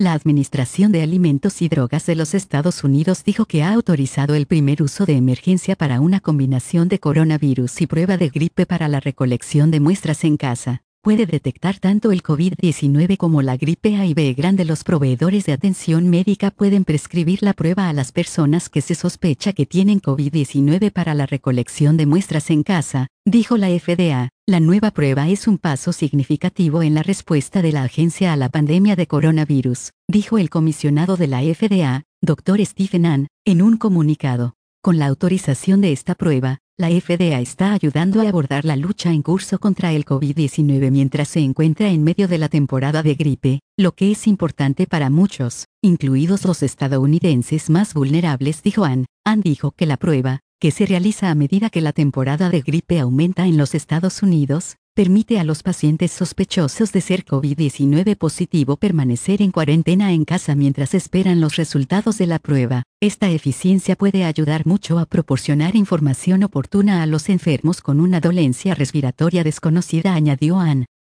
La Administración de Alimentos y Drogas de los Estados Unidos dijo que ha autorizado el primer uso de emergencia para una combinación de coronavirus y prueba de gripe para la recolección de muestras en casa. Puede detectar tanto el COVID-19 como la gripe A y B grande. Los proveedores de atención médica pueden prescribir la prueba a las personas que se sospecha que tienen COVID-19 para la recolección de muestras en casa, dijo la FDA. La nueva prueba es un paso significativo en la respuesta de la agencia a la pandemia de coronavirus, dijo el comisionado de la FDA, Dr. Stephen Hahn, en un comunicado. Con la autorización de esta prueba, la FDA está ayudando a abordar la lucha en curso contra el COVID-19 mientras se encuentra en medio de la temporada de gripe, lo que es importante para muchos, incluidos los estadounidenses más vulnerables, dijo Hahn. Hahn dijo que la prueba, que se realiza a medida que la temporada de gripe aumenta en los Estados Unidos, permite a los pacientes sospechosos de ser COVID-19 positivo permanecer en cuarentena en casa mientras esperan los resultados de la prueba. Esta eficiencia puede ayudar mucho a proporcionar información oportuna a los enfermos con una dolencia respiratoria desconocida, añadió Hahn.